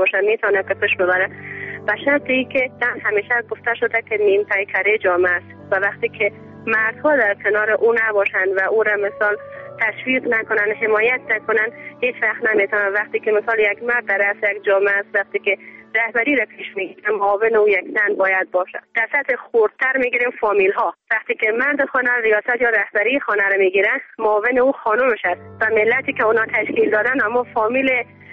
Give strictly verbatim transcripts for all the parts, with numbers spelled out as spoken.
باشه میتونه که پیش ببره، به شرطی که زن همیشه گفته شده که نیم پیکره جامعه است و وقتی که مردها در کنار او نباشند و او را مثال تشویق نکنن، حمایت نکنن، هیچ وقت نمیتونن. وقتی که مثال یک مرد در رأس یک جامعه است، وقتی که رهبری را پیش میگیره، معاون او یک زن باید باشه. در سطح خردتر میگیریم فامیل ها، وقتی که مرد خانه ریاست یا رهبری خانه را میگیره، معاون او خانومش است و ملتی که اونا تشکیل دادن اما فامیل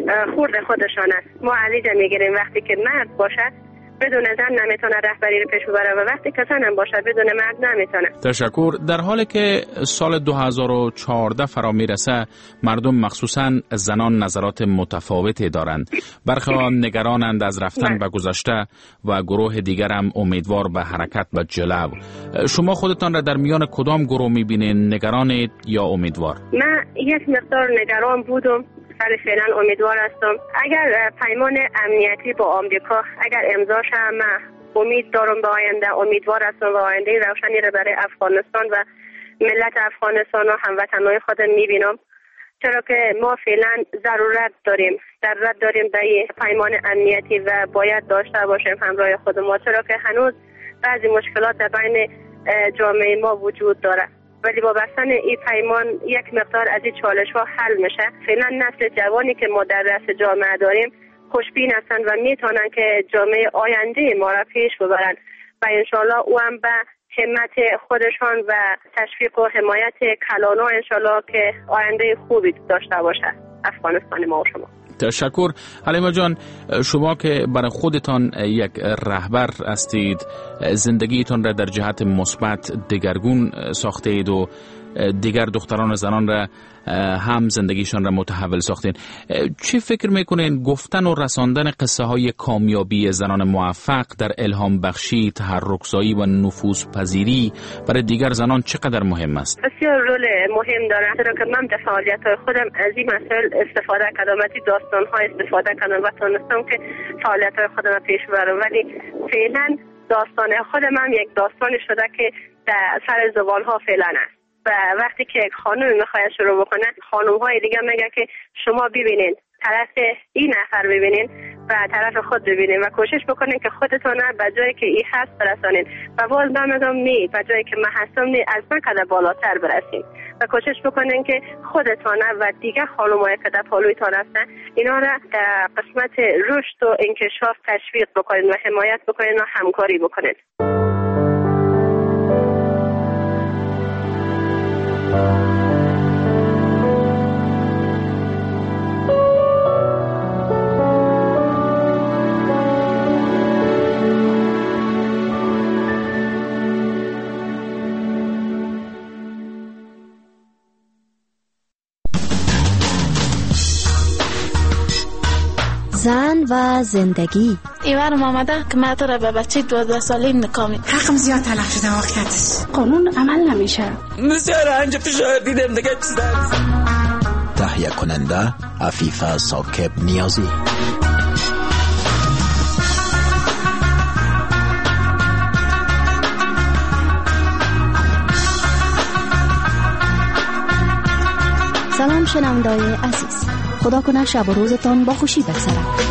خرد خودشان است. ما علیجا میگیریم وقتی که مرد باشه بدون زن نمیتونه رهبری رو پیش ببره و وقتی که زن هم باشه بدون مرد نمیتونه. تشکر. در حالی که سال دو هزار و چهارده فرا میرسه، مردم مخصوصا زنان نظرات متفاوتی دارند. برخی نگرانند از رفتن به گذشته و گروه دیگر هم امیدوار به حرکت به جلو. شما خودتان را در میان کدام گروه میبینید؟ نگرانید یا امیدوار؟ من یک مقدار نگران بودم، ولی فعلا امیدوار هستم. اگر پیمان امنیتی با آمریکا اگر امضا شه، من امید دارم به آینده، امیدوار هستم و آینده روشنی را برای افغانستان و ملت افغانستان و هموطنان خودم میبینم، چرا که ما فعلا ضرورت داریم ضرورت داریم به پیمان امنیتی و باید داشته باشیم همراه خود ما، چرا که هنوز بعضی مشکلات در بین جامعه ما وجود داره. ولی با بستن این پیمان یک مقدار از این چالش ها حل میشه. فعلا نسل جوانی که ما در رأس جامعه داریم خوشبین هستند و میتونن که جامعه آینده ما را پیش ببرن و انشالله او هم به همت خودشان و تشویق و حمایت کلانا انشالله که آینده خوبی داشته باشه افغانستان ما و شما. تشکر. حلیمه جان، شما که برای خودتان یک رهبر هستید، زندگیتان را در جهت مثبت دگرگون ساخته اید و دیگر دختران و زنان را هم زندگیشان را متحول ساختین. چی فکر میکنین گفتن و رساندن قصه های کامیابی زنان موفق در الهام بخشی، تحرک‌زایی و نفوذپذیری برای دیگر زنان چقدر مهم است؟ بسیار رول مهم داره، چرا که من در فعالیت‌های خودم از این مسائل استفاده کردم، از داستان‌ها استفاده کردم و تونستم که فعالیت‌های خودم پیش ببرم. ولی فعلا داستان خودم هم یک داستانی شده که در سر زبان‌ها فعلا است و وقتی که یک خانم میخواد شروع بکنه، خانم‌های دیگه میگه که شما ببینین طرف این نفر ببینین و طرف خود ببینین و کوشش بکنین که خودتون به جایی که این هست برسانین و باز من میگم نی به جایی که من هستم نی از من قدر بالاتر برسین و کوشش بکنین که خودتون و دیگه خانم‌های که در پالویتان هستن اینا را در قسمت رشد و انکشاف تشویق بکنین و حمایت بکنین و همکاری بکنین. زن و زندگی. ایوارم آمده که من تو را به بچه دوازده ساله نکامی حقم زیاد تلف شده واقعیت قانون عمل نمیشه. بسیار انجا فشار دیدم دیگه چیز تهیه کننده عفیفه ساکب نیازی. سلام شنونده‌های عزیز، خدا کنه شب و روزتان با خوشی بگذره.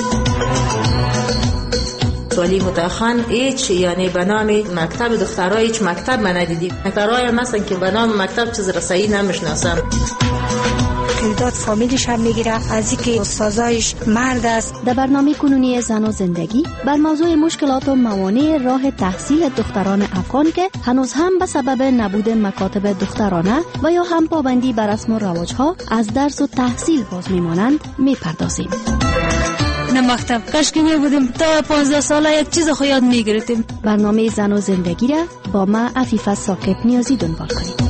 ولی متأخرن هیچ یعنی به نام مکتب دخترای هیچ مکتب من ندیدیم. دخترای مثلا که به نام مکتب چیز رسایی نمیشناسم. تعداد فامیلش هم میگیره از اینکه استادایش مرد است. در برنامه کنونی زن و زندگی بر موضوع مشکلات و موانع راه تحصیل دختران افغان که هنوز هم به سبب نبود مکاتب دخترانه و یا هم پابندی بر رسم و رواجها از درس و تحصیل باز میمانند میپردازیم. نه مکتب کاش که می بودیم تا پانزده ساله یک چیز خو یاد میگرفتیم. برنامه زن و زندگی را با ما عفیفه ساکب نیازی دنبال کنید.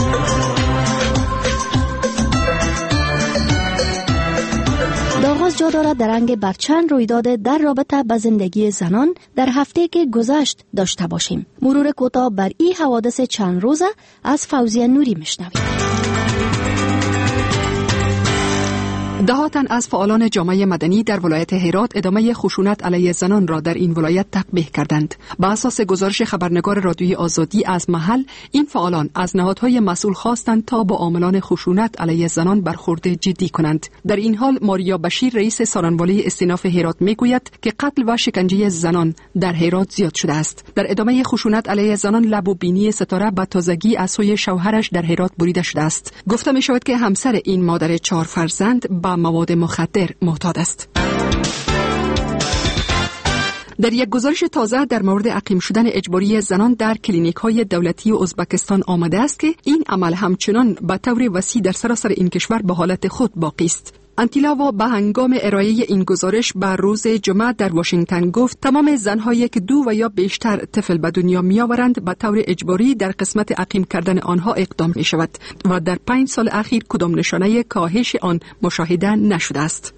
آغاز جا دارد در رنگ بر چند رویداد در رابطه با زندگی زنان در هفته که گذشت داشته باشیم. مرور کوتاه بر این حوادث چند روزه از فوزیه نوری میشنویم. دهها تن از فعالان جامعه مدنی در ولایت هرات ادامه خشونت علیه زنان را در این ولایت تقبیح کردند. بر اساس گزارش خبرنگار رادیوی آزادی از محل، این فعالان از نهادهای مسئول خواستند تا با عاملان خشونت علیه زنان برخورد جدی کنند. در این حال ماریا بشیر رئیس سارنوالی استیناف هرات میگوید که قتل و شکنجه زنان در هرات زیاد شده است. در ادامه خشونت علیه زنان لب و بینی ستاره به تازگی از سوی شوهرش در هرات بریده شده است. گفته می شود که همسر این مادر چهار فرزند به مواد مخدر معتاد است. در یک گزارش تازه در مورد عقیم شدن اجباری زنان در کلینیک‌های دولتی ازبکستان آمده است که این عمل همچنان به طور وسیع در سراسر این کشور به حالت خود باقی است. انتیلاوا به هنگام ارائه این گزارش بر روز جمعه در واشنگتن گفت تمام زن‌هایی که دو و یا بیشتر طفل به دنیا می‌آورند به طور اجباری در قسمت عقیم کردن آنها اقدام می‌شود و در پنج سال اخیر کدام نشانه کاهش آن مشاهده نشده است.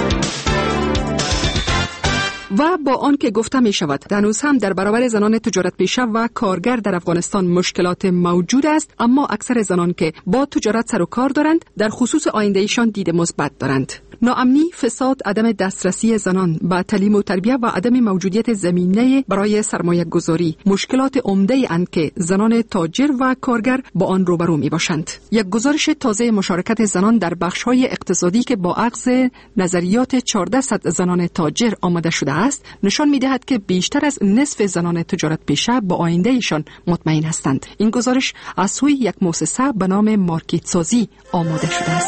و با آن که گفته می شود هنوز هم در برابر زنان تجارت پیشه و کارگر در افغانستان مشکلات موجود است، اما اکثر زنان که با تجارت سر و کار دارند در خصوص آیندهشان دید مثبت دارند. ناامنی، فساد، عدم دسترسی زنان به تعلیم و تربیت و عدم موجودیت زمینه برای سرمایه گذاری مشکلات عمده اند که زنان تاجر و کارگر با آن روبرو می باشند. یک گزارش تازه مشارکت زنان در بخش‌های اقتصادی که با اخذ نظریات چهارصد زنان تاجر آماده شده است نشان می دهد که بیشتر از نصف زنان تجارت پیشه با آیندهشان مطمئن هستند. این گزارش از سوی یک مؤسسه به نام مارکت سازی آماده شده است.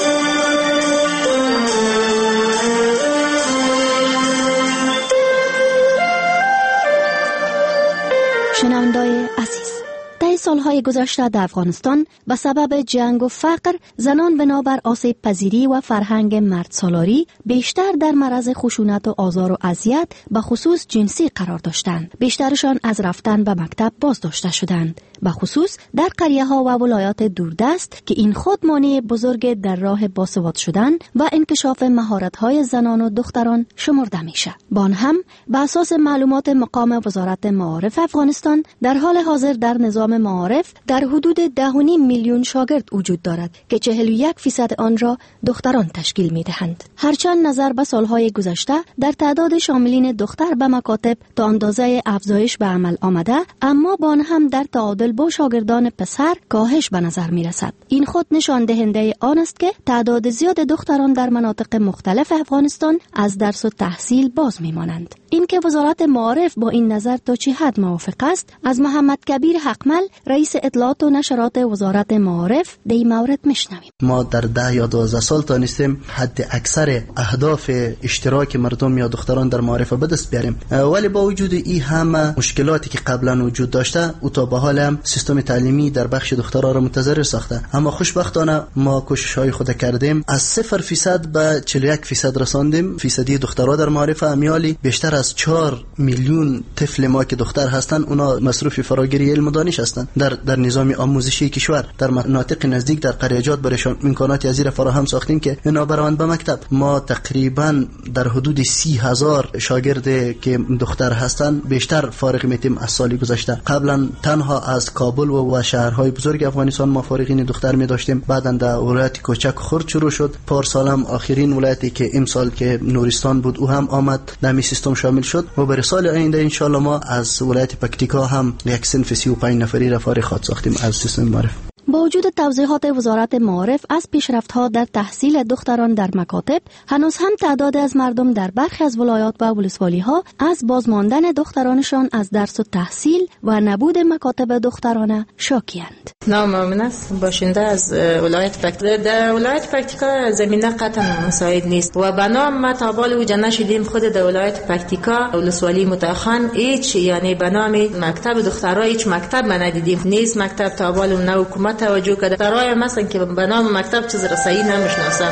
شنوندای عزیز، در سالهای گذشته در افغانستان به سبب جنگ و فقر زنان بنابر آسیب پذیری و فرهنگ مرد سالاری بیشتر در معرض خشونت و آزار و اذیت به خصوص جنسی قرار داشتند. بیشترشان از رفتن به مکتب باز داشته شدند، به خصوص در قریه ها و ولایات دوردست که این خود مانع بزرگ در راه باسواد شدن و انکشاف مهارت های زنان و دختران شمرده میشه. بان هم به اساس معلومات مقام وزارت معارف افغانستان در حال حاضر در نظام معارف در حدود ده و نیم میلیون شاگرد وجود دارد که چهل و یک فیصد آن را دختران تشکیل میدهند. هرچند نظر به سالهای گذشته در تعداد شاملین دختر به مکاتب تا اندازه افزایش به عمل آمده، اما بان هم در تعادل با شاگردان پسر کاهش به نظر می رسد. این خود نشان دهنده آن است که تعداد زیاد دختران در مناطق مختلف افغانستان از درس و تحصیل باز می مانند. این که وزارت معارف با این نظر تا چه حد موافق است، از محمد کبیر حقمل رئیس اطلاعات و نشرات وزارت معارف در این مورد میشنویم. ما در ده یا دوازده سال تانستیم حد اکثر اهداف اشتراک مردم یا دختران در معارف به دست بیاریم، ولی با وجود این همه مشکلاتی که قبلا وجود داشته او تا به حال هم سیستم تعلیمی در بخش دخترها را متضرر ساخته. اما خوشبختانه ما کوشش‌های خود کردیم، از صفر فیصد به چهل و یک فیصد رساندیم. فیصدی دخترها در معارف امیالی بیشتر از چهار میلیون طفل ما که دختر هستند اونا مصروف فراگیری علم و دانش هستند در در نظام آموزشی کشور. در مناطق نزدیک در قریه‌جات برایشان امکانات ازیر فراهم ساختیم که اینا بروند به مکتب. ما تقریبا در حدود سی هزار شاگرد که دختر هستند بیشتر فارغ میتیم از سالی گذشته. قبلا تنها از کابل و شهرهای بزرگ افغانستان ما فارغین دختر می داشتیم، بعداً در ولایت کوچک خرد شروع شد. پارسالم آخرین ولایتی که امسال که نورستان بود او هم آمد در این سیستم شامل شد و برای سال آینده ان شاء الله ما از ولایت پکتیکا هم یک صنف سی و پنج نفری را فارغ خواهد ساختیم از سیستم معرف. با وجود توضیحات وزارت معارف از پیشرفت‌ها در تحصیل دختران در مکاتب، هنوز هم تعداد از مردم در برخی از ولایات و ولسوالی‌ها از بازماندن دخترانشان از درس و تحصیل و نبود مکاتب دخترانه شاکی‌اند. نام من است، باشنده از ولایت پکتیکا. در ولایت پکتیکا زمینه قطعا مساعد نیست و بنام ما تا بال وجه نشدیم خود در ولایت پکتیکا ولسوالی متأخر هیچ یعنی بنام مکتب دخترها هیچ مکتب ما ندیدیم. نیست مکتب تا بال نه حکومت توجه کرده. دخترای مثلا که به نام مکتب چیز رسایی نمیشناسن.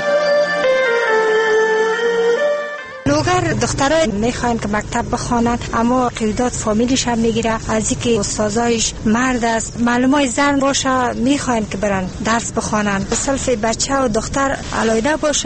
لوگر دخترای میخواین که مکتب بخوانن اما قیودات فامیلیش هم میگیره، از اینکه استادایش مرد است، معلومای زن باشه میخواین که برن درس بخوانن. صرف بچه و دختر علایده باشه.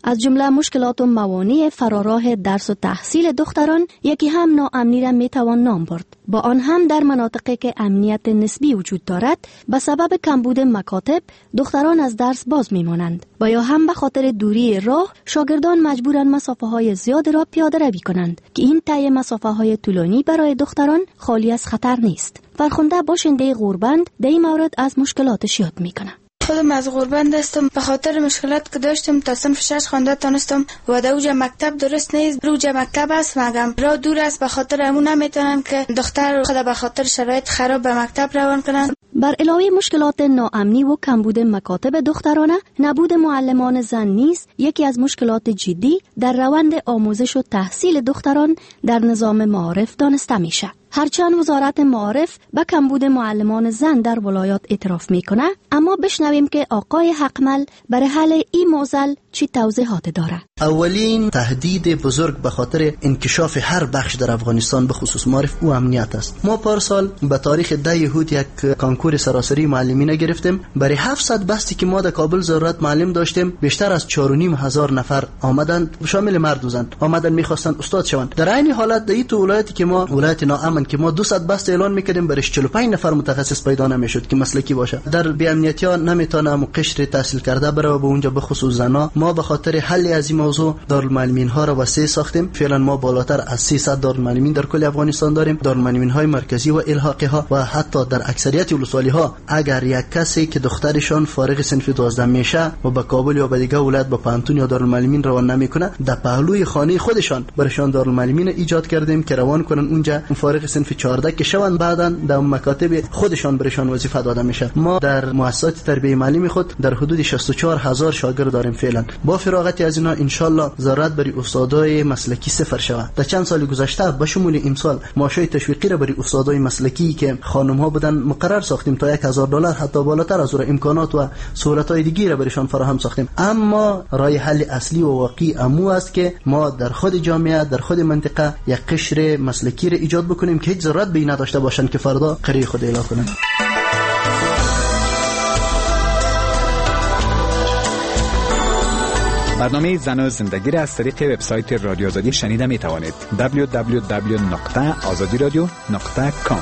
از جمله مشکلات و موانع فراراه درس و تحصیل دختران یکی هم ناامنی را میتوان نام برد. با آن هم در مناطقی که امنیت نسبی وجود دارد به سبب کمبود مکاتب دختران از درس باز میمانند و یا هم به خاطر دوری راه شاگردان مجبورند مسافه های زیاد را پیاده روی کنند که این طی مسافه های طولانی برای دختران خالی از خطر نیست. فرخنده باشنده غوربند در این مورد از مشکلاتش یاد میکنه. خودم از غوربند هستم. به خاطر مشکلات که داشتم تا صنف شش خوانده تانستم و در اوجا مکتب درست نیست. اوجا مکتب است مگم راه دور است، به خاطر همون نمیتونن که دختر خود به خاطر شرایط خراب به مکتب روان کنن. بر علاوه مشکلات ناامنی و کمبود مکاتب دخترانه، نبود معلمان زن نیز یکی از مشکلات جدی در روند آموزش و تحصیل دختران در نظام معارف دانسته میشه. هرچند وزارت معارف به کمبود معلمان زن در ولایات اعتراف میکنه، اما بشنویم که آقای حقمل برای حل این معضل چی توضیحات داره. اولین تهدید بزرگ به خاطر انکشاف هر بخش در افغانستان به خصوص معارف و امنیت است. ما پارسال به تاریخ ده یهود یک کانکور سراسری معلمینه گرفتیم. برای هفتصد بستی که ما در کابل ضرورت معلم داشتیم، بیشتر از چهار و نیم هزار نفر آمدند، شامل مرد و زن، آمدن میخواستن استاد شوند. در این حالت در این تو ولایتی که ما ولایت ناامن که ما دویست بست اعلان میکردیم، برش چهل و پنج نفر متخصص پیدا نمیشد که مسلکی باشه. در بی امنیتی ها نمیتونه ام قشر تحصیل کرده بره و به اونجا به خصوص زنا. ما به خاطر حل از این موضوع دارالمعلمین ها را وسیع ساختیم. فعلا ما بالاتر از سیصد دارالمعلمین در کل افغانستان داریم. دارالمعلمین های مرکزی و الحاقی ها و حتی در اکثریت ولسوالی ها اگر یک کسی که دخترشان فارغ صنف دوازده میشه و به کابل یا به دیگه ولایت به پانتون یا دارالمعلمین روان نمیکنه، در پهلوی خانه خودشان برشان دارالمعلمین ایجاد کردیم که روان کنن اونجا فارغ صنف چهارده که شوند، بعداً در مکاتب خودشان برشان وظیفه داده میشه. ما در مؤسسات تربیه معلمی خود در حدود شصت و چهار هزار شاگرد داریم فعلا. با فراغت از اینا ان شاء الله ضرورت برای استادای مسلکی صفر شود. در چند سال گذشته به شمول امسال ماشای تشویقی را برای استادای مسلکی که خانم ها بودن مقرر ساختیم تا یک هزار دلار، حتی بالاتر از اون امکانات و سهولت های دیگه را برشان فراهم ساختیم. اما راه حل اصلی و واقعی امو است که ما در خود جامعه، در خود منطقه یک قشر مسلکی را ایجاد بکنیم که هیچ ضرورت به این نداشته باشن که فردا قریه خود اعلام کنن. برنامه زن و زندگی را از طریق وبسایت رادیو آزادی شنیده می توانید. دبلیو دبلیو دبلیو نقطه آزادی رادیو نقطه کام.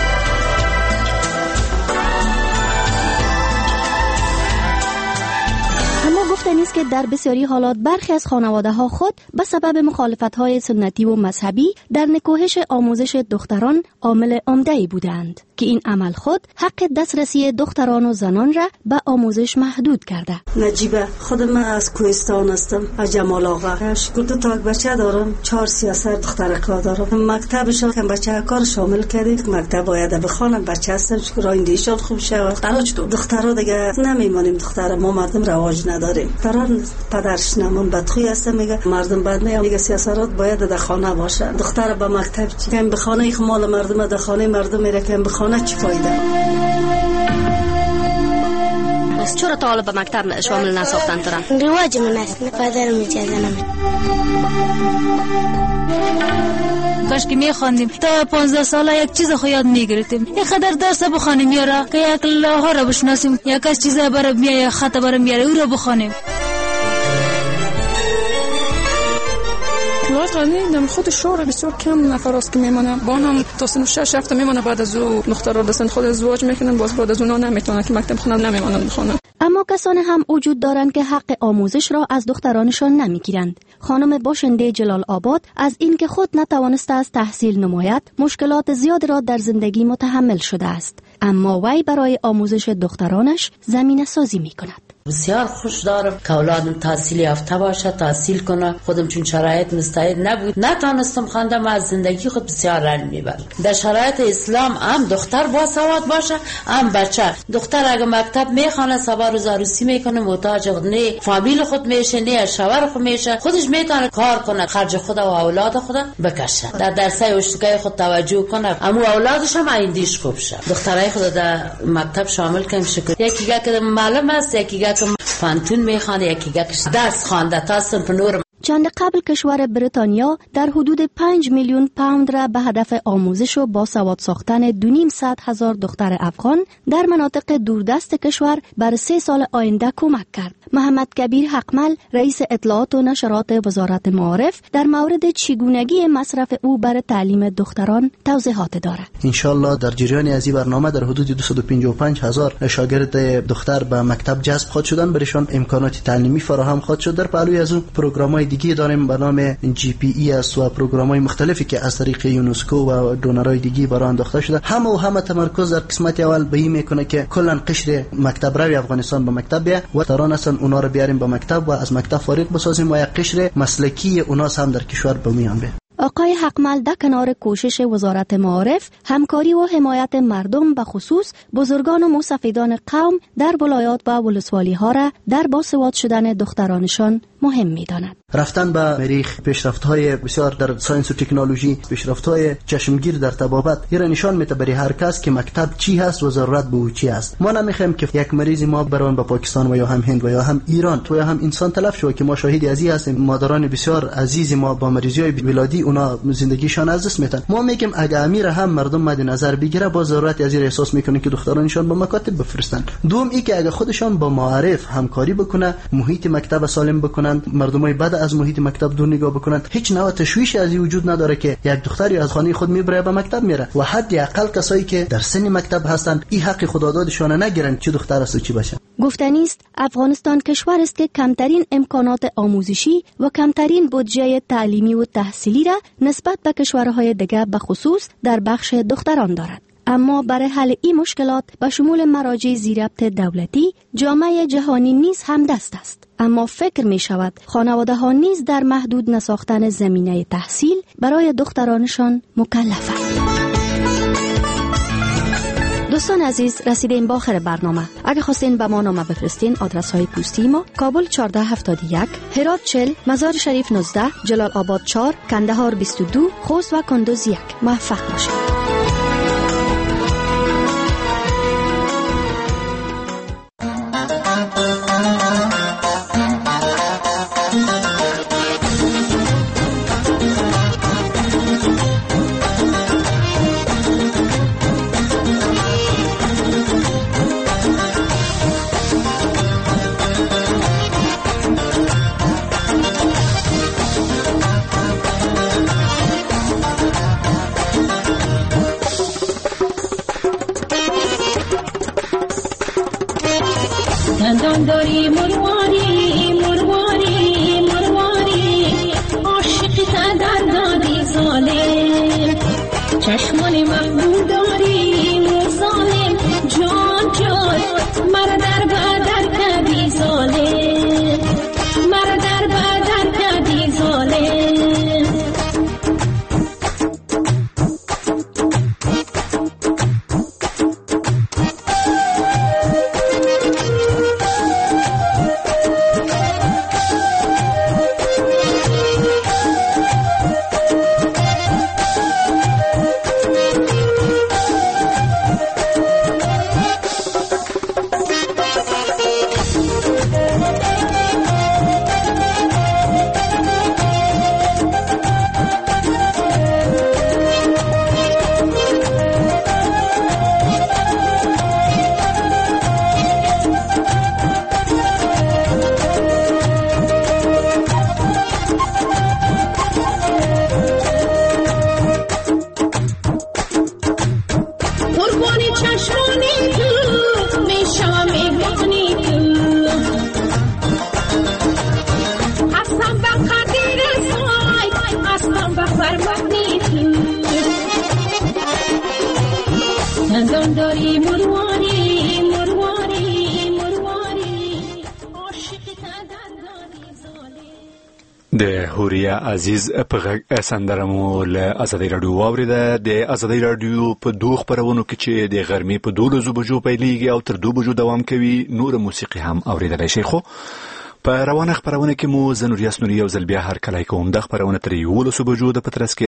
نیست که در بسیاری حالات برخی از خانواده ها خود به سبب مخالفت های سنتی و مذهبی در نکوهش آموزش دختران عامل عمده‌ای بودند که این عمل خود حق دسترسی دختران و زنان را به آموزش محدود کرده. نجیبه، خودم از کوهستان هستم، از جمال آقا. دو تا بچه دارم، چهار سیاسر دختر کار دارم. مکتبشون که بچه کار شامل کردید، مکتب باید بخوانن، بچه هستن که آیندهشون خوب شود. دخترها دیگه نمیمونیم، دختر ما مردم رواج نداریم. دختران پدرش نمون بدخوی هست، میگه مردم بد میگه، میگه سیاسرات باید در خانه باشه. دختر به مکتب چی؟ که به خانه خ مال مردم، در خانه مردم میره که به خانه چی فایده؟ بس چرا تا حالا به مکتب شامل نساختن ترا؟ رواج من است، پدرم اجازه نمیده. کاش که میخواندیم تا پانزده ساله یک چیز خو یاد میگرفتیم، یک خدر درس بخوانیم یارا، که یک لاها را بشناسیم، یک از چیزا برای میای خط برای میاره او را بخوانیم. نمیدونم خود شور بسیار کم نفر است که میمونه، با هم تا سن شش هفته میمونه، بعد از او دخترها دستن خود ازدواج میکنن، باز بعد از اونها نمیتونن که مکتب خونن، نمیمونن بخونن. اما کسانی هم وجود دارند که حق آموزش را از دخترانشان نمیگیرند. خانم باشنده جلال آباد از اینکه خود نتوانسته از تحصیل نماید مشکلات زیاد را در زندگی متحمل شده است، اما وی برای آموزش دخترانش زمینه سازی میکند. بسیار خوش دارم که اولادم تحصیل یافته باشه، تحصیل کنه. خودم چون شرایط مستعد نبود نتونستم خواندم، از زندگی خود بسیار رنج میبرم. در شرایط اسلام هم دختر با سواد باشه، هم بچه. دختر اگه مکتب میخونه سوار روز عروسی میکنه، محتاج نه فامیل خود میشه، نه شوهر خود میشه، خودش میتونه کار کنه، خرج خود و اولاد خود بکشه، در درسای اشتکای خود توجه کنه، اما اولادش هم آیندهش خوب شه. دخترای خود در مکتب شامل کنیم. شکر یکی که معلم است، یکی که پانتون میخوانه، یکی که درس خوانده تا صنف نور. چند قبل کشور بریتانیا در حدود پنج میلیون پوند را به هدف آموزش و باسواد ساختن دو نیم صد هزار دختر افغان در مناطق دوردست کشور بر سه سال آینده کمک کرد. محمد کبیر حقمل رئیس اطلاعات و نشرات وزارت معارف در مورد چگونگی مصرف او بر تعلیم دختران توضیحات دارد. انشالله در جریان از این برنامه در حدود دویست و پنجاه و پنج هزار شاگرد دختر به مکتب جذب خواهد شدن، برشان امکانات تعلیمی فراهم خواهد شد. در پهلوی از اون پروگرام‌های دیگه داریم به نام جی پی ای اس و پروگرام‌های مختلفی که از طریق یونسکو و دونرهای دیگه برای انداخته شده. همه و همه تمرکز در قسمت اول به این میکنه که کلا قشر مکتب روی افغانستان به مکتب بیه و تران اصلا اونا رو بیاریم به مکتب و از مکتب فارغ بسازیم و یک قشر مسلکی اونا هم در کشور به میان بیه. آقای حقمل در کنار کوشش وزارت معارف، همکاری و حمایت مردم به خصوص بزرگان و مستفیدان قوم در ولایات و ولسوالی ها را در باسواد شدن دخترانشان مهم می داند. رفتن به مریخ، پیشرفت‌های بسیار در ساینس و تکنولوژی، پیشرفت‌های چشمگیر در طبابت، این نشان میده برای هر کس که مکتب چی هست و ضرورت به او چی است. ما نمیخوایم که یک مریض ما برون به پاکستان و یا هم هند و یا هم ایران تو یا هم انسان تلف شود که ما شاهدی از این هستیم. مادران بسیار عزیز ما با مریضی‌های ولادی اونا زندگیشان از دست میدن. ما میگیم اگه امیر هم مردم مد نظر بگیره با ضرورت از این احساس میکنه که دخترانشان به مکاتب بفرستن. دوم ای که اگه خودشان با معارف همکاری بکنه، محیط مکتب سالم بکنن، مردمای بعد از محیط مکتب دور نگاه بکنن، هیچ نوع تشویشی از این وجود نداره که یک دختری از خانه خود میبره به مکتب میره و حد اقل کسایی که در سن مکتب هستن این حق خدادادشان نگیرن چه دختر است و چی باشه. گفتنی است افغانستان کشور است که کمترین امکانات آموزشی و کمترین بودجه تعلیمی و تحصیلی را نسبت به کشورهای دیگر به خصوص در بخش دختران دارد. اما برای حل این مشکلات به شمول مراجع زیربط دولتی، جامعه جهانی نیز هم دست است. اما فکر می شود خانواده ها نیز در محدود نساختن زمینه تحصیل برای دخترانشان مکلفند. دوستان عزیز، رسیدیم به آخر برنامه. اگه خواستین به ما نامه بفرستین، آدرس های پستی ما: کابل چهارده هفتاد و یک، هرات چهل، مزار شریف نوزده، جلال آباد چهار، کندهار بیست و دو، خوست و کندوز یک. موفق باشید. داری مرواری مرواری مرواری عاشق در دادی ظالم چشمان محبوب داری ظالم جان جان مرا در بدر کردی ظالم مرا در بدر کردی ظالم د هوریا عزیز په غږ سندره مو له ازادۍ راډیو واورېده. د ازادۍ راډیو په دوه خپرونو کې چې د غرمې په دولسو بجو پیلېږي او تر دوه بجو دوام کوي، نوره موسیقي هم اورېدلی شئ. خو په روانه خپرونه کې مو زه نوریاس نوري یو ځل بیا هرکلی کوم. دا خپرونه تر یولسو بجو د پترس کې